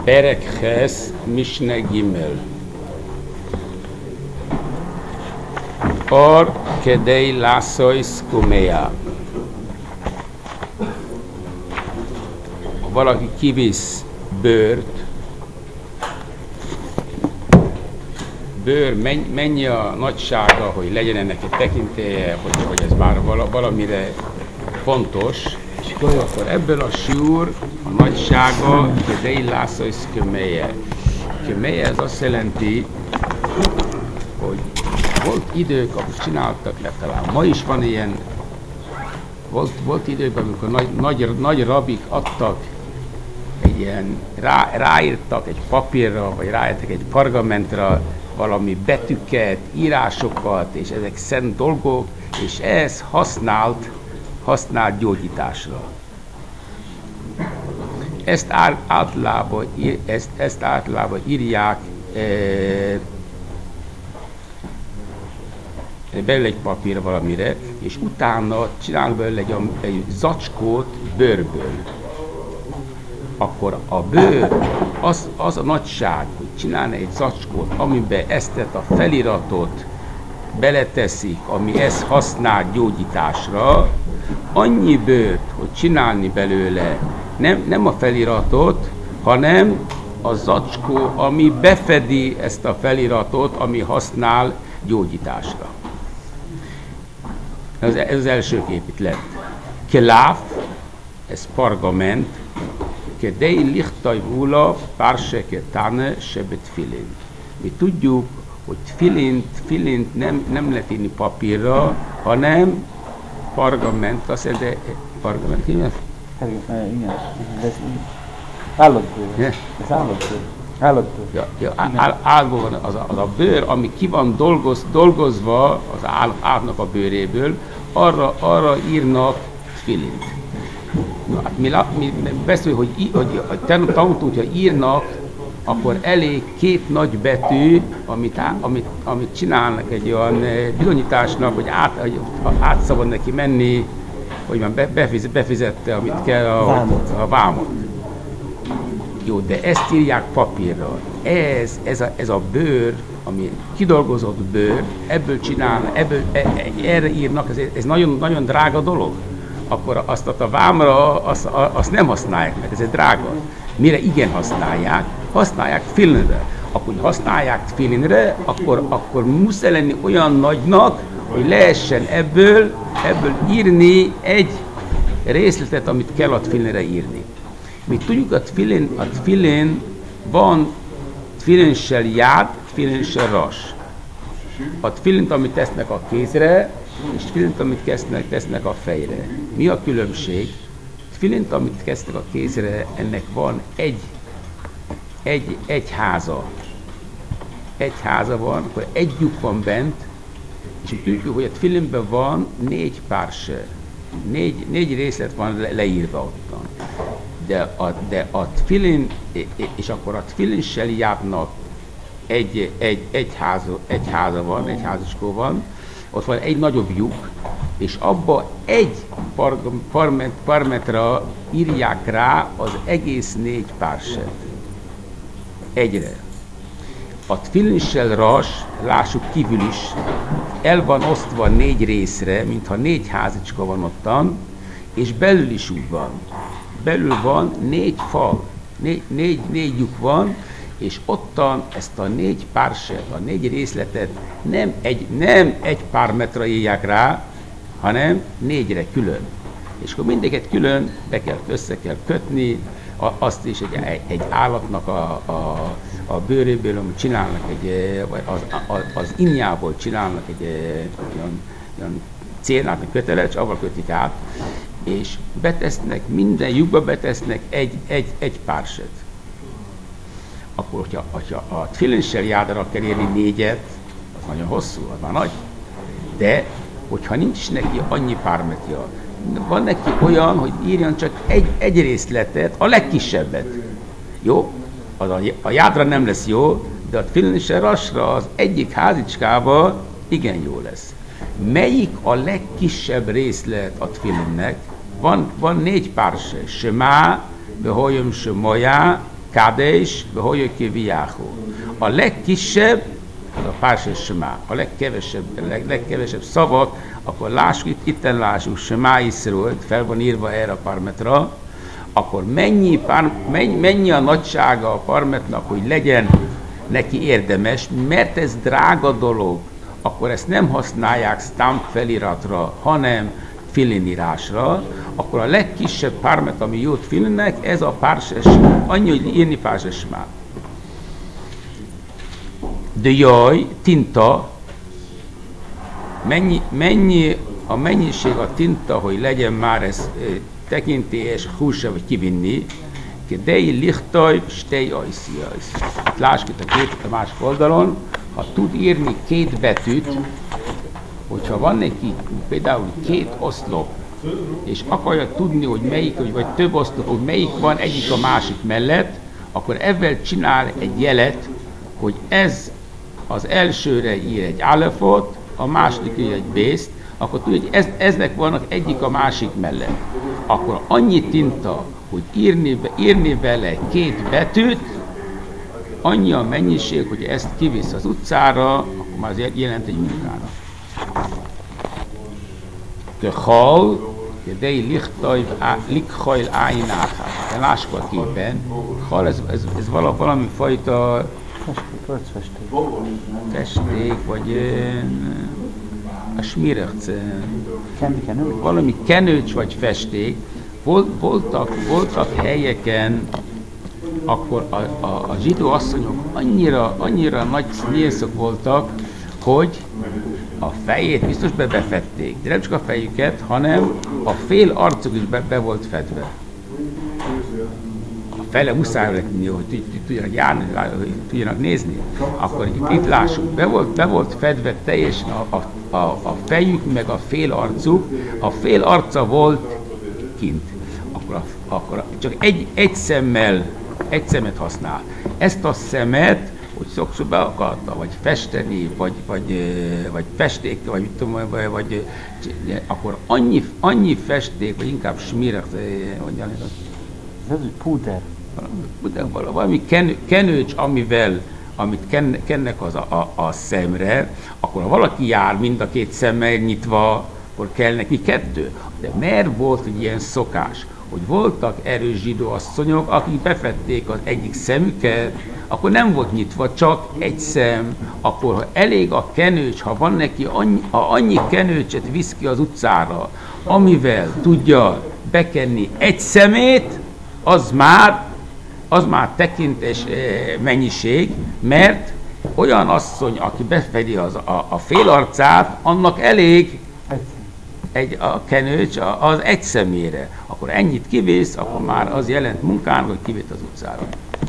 Perek Ches Mishneh Gimel. Or kedei lászojsz kumea. Ha valaki kivisz bőrt, bőr mennyi a nagysága, hogy legyen ennek egy tekintélye, hogy ez már valamire fontos, és akkor ebből a siúr, a nagysága, kedei lászojsz kumeje. Kumeje ez azt jelenti, hogy volt idők, amikor csináltak le, talán ma is van ilyen, volt időkben, amikor nagy rabik adtak egy ilyen, ráírtak egy papírra, vagy ráírtak egy pergamentre valami betűket, írásokat, és ezek szent dolgok, és ez használt gyógyításra. Ezt általában írják belőle egy papír valamire, és utána csinálnak belőle egy zacskót bőrből. Akkor a bőr, az a nagyság, hogy csinálna egy zacskót, amiben ezt a feliratot beleteszik, ami ezt használ gyógyításra, annyi bőrt, hogy csinálni belőle nem a feliratot, hanem a zacskó, ami befedi ezt a feliratot, ami használ gyógyításra. Ez az első kép itt lett. Keláf, ez pergament, kedei lichtaj hula, párseke tane, sebet filin. Mi tudjuk, hogy filint nem lehet írni papírra, hanem pergament, azt jelenti, pergament ki? Igen, ez állatbőr. Ez állatbőr. Állatból van az a bőr, ami ki van dolgozva az állatnak a bőréből, arra írnak filint. Mi beszélünk, hogy tanultunk, hogyha írnak, akkor elég két nagy betű, amit csinálnak egy olyan bizonyításnak, hogy át szabad neki menni, hogy már befizette, amit kell a vámot. Jó, de ezt írják papírra. Ez a bőr, ami kidolgozott bőr, ebből csinálnak, erre írnak, ez nagyon, nagyon drága dolog. Akkor azt a vámra, azt nem használják, mert ez egy drága. Mire igen használják filinre. Akkor használják filinre, akkor muszáj lenni olyan nagynak, hogy lehessen ebből írni egy részletet, amit kell a filinre írni. Mi tudjuk, a tfilin van tfilinssel jád, tfilinssel ras. A tfilint, amit tesznek a kézre, és tfilint, amit tesznek a fejre. Mi a különbség? Tfilint, amit tesznek a kézre, ennek van egy háza. Egy háza van, akkor egy lyuk van bent, és tudjuk, hogy a tfilinben van 4 párse. 4 részlet van leírva ottan. De a tfilin, és akkor a tfilinssel járnak egy háza van, egy házacskó van, ott van egy nagyobb lyuk, és abba egy parmetra írják rá az egész 4 párset. Egyre. A tfilinssel ras, lássuk kívül is, el van osztva 4 részre, mintha 4 házicska van ottan, és belül is úgy van. Belül van 4 fal, 4 lyuk van, és ottan ezt a 4 párset, a 4 részletet nem egy pár metra írják rá, hanem 4-re külön. És akkor mindegyet külön össze kell kötni, azt is egy állatnak a bőréből, amit csinálnak, vagy az injából csinálnak egy olyan célnát, kötelet, és avval kötik át, és betesznek, minden lyukba betesznek egy párset. Akkor, hogyha a tfilinssel jádra kell írni 4-et, az nagyon hosszú, az már nagy. De, hogyha nincs neki annyi pármetja, van neki olyan, hogy írjon csak egy részletet, a legkisebbet. Jó? A jádra nem lesz jó, de a tfilinssel rasra az egyik házicskával igen jó lesz. Melyik a legkisebb részlet a tfilinnek? Van 4 párse. Shema, Behoyom Shemoya, Kádés, Beholyöki Viáhó. A legkisebb, az a Párse Semá, a legkevesebb szavak, akkor lássuk, itten lássuk, Semá Iszról, fel van írva erre a parmetra, akkor mennyi a nagysága a parmetnak, hogy legyen neki érdemes, mert ez drága dolog, akkor ezt nem használják stamp feliratra, hanem filinírásra, akkor a legkisebb parmet, ami jót filinnek, ez a párses, annyi, hogy írni pársesmát. De jaj, tinta, mennyi a mennyiség a tinta, hogy legyen már ez tekintélyes, húsa vagy kivinni, dei lichtaj, stej ajsz. Lássuk itt a képet a másik oldalon, ha tud írni két betűt, hogyha van neki például két oszlop, és akarja tudni, hogy melyik, vagy több oszlop, hogy melyik van egyik a másik mellett, akkor ezzel csinál egy jelet, hogy ez az elsőre ír egy alefot, a második ír egy bészt, akkor tudja, hogy eznek vannak egyik a másik mellett. Akkor annyi tinta, hogy írni vele két betűt, annyi a mennyiség, hogy ezt kivisz az utcára, akkor már az jelent egy munkára. Hal, dei likhajl ájnáhát. Lássuk a képen. Hal, ez valami fajta festék, vagy a smirec. Valami kenőcs vagy festék. Voltak helyeken, akkor a zsidó asszonyok annyira nagy nyílszok voltak, hogy a fejét biztos befedték, de nem csak a fejüket, hanem a fél arcuk is be volt fedve. A fele muszáj lenni, hogy tudjanak járni, tudjanak nézni. Akkor itt lássuk, be volt fedve teljesen a fejük, meg a fél arcuk, a fél arca volt kint. Akkor csak egy szemet használ. Ezt a szemet, hogy sokszor be akarta, vagy festeni, vagy festék, vagy akkor annyi festék, vagy inkább smirek, hogyan ez az? Ez púder. Valami kenőcs, amit kennek a szemre, akkor ha valaki jár mind a két szemmel nyitva, akkor kell neki kettő. De miért volt egy ilyen szokás, hogy voltak erős zsidó asszonyok, akik befedték az egyik szemüket, akkor nem volt nyitva, csak egy szem, akkor ha elég a kenőcs, ha van neki annyi kenőcset visz ki az utcára, amivel tudja bekenni egy szemét, az már tekintés mennyiség, mert olyan asszony, aki befedi a fél arcát, annak elég a kenőcs az egy szemére. Akkor ennyit kivész, akkor már az jelent munkának, hogy kivész az utcára.